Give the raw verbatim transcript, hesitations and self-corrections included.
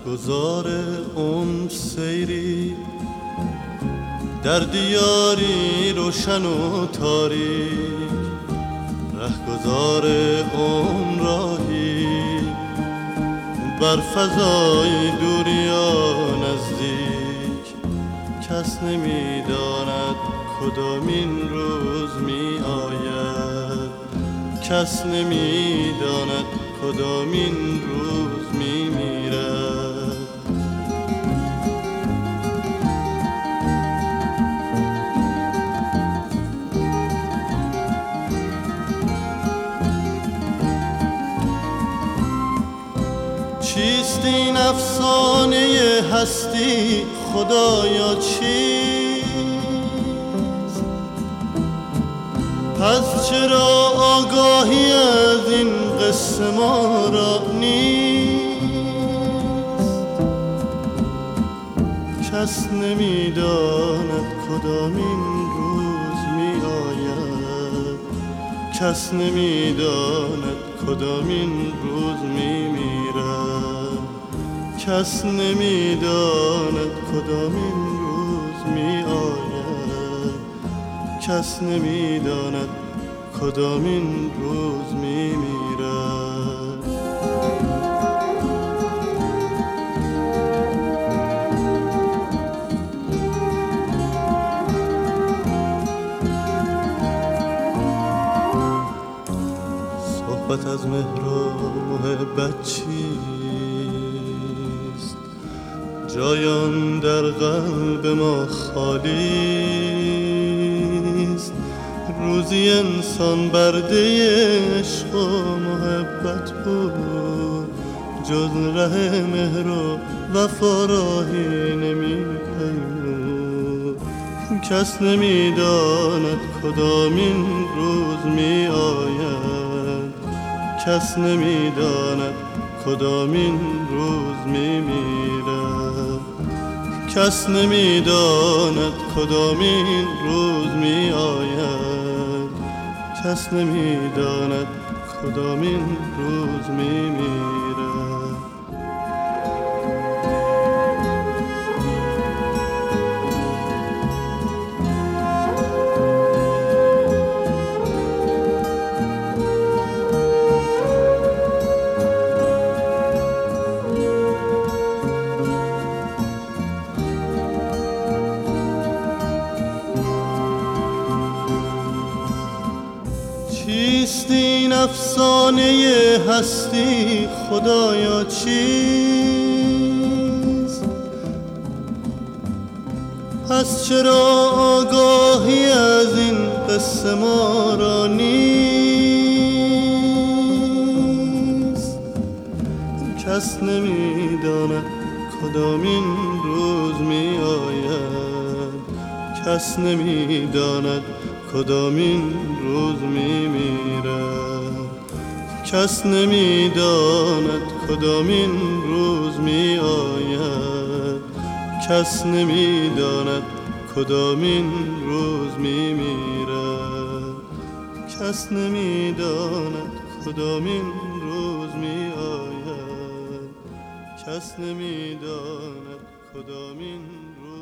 رهگذار عمر سیری، در دیاری روشن و تاریک، رهگذار عمر راهی، بر فضای دور یا نزدیک، کس نمی‌داند کدامین روز می آید، کس نمی‌داند کدامین روز می میرد. چیست این افسانه هستی خدایا چیست؟ پس چرا آگاهی از این قصه ما را نیست؟ کس نمی‌داند کدامین روز می آید، کس نمی‌داند کدامین روز می میرد، کس نمی‌داند کدامین روز می آید، کس نمی‌داند کدامین روز می میرد. صحبت از مهر و محبت چیست؟ جایان در قلب ما خالی است. روزی انسان برده عشق و محبت بود، جز ره مهر و وفا راهی نمی‌پیمود. کس نمی‌داند کدامین روز می آید، کس نمی‌داند کدامین روز می میرد، کس نمی‌داند کدامین روز می آید، کس نمی‌داند کدامین روز می میرد. چیست این افسانه هستی خدایا چیست؟ پس چرا آگاهی از این قصه ما را نیست؟ کس نمی‌داند کدامین روز می آید، کس نمی‌داند کدامین روز می میرد، کس نمی‌داند کدامین روز می آید، کس نمی‌داند کدامین روز می میرد، کس نمی‌داند کدامین روز می آید، کس نمی‌داند کدامین روز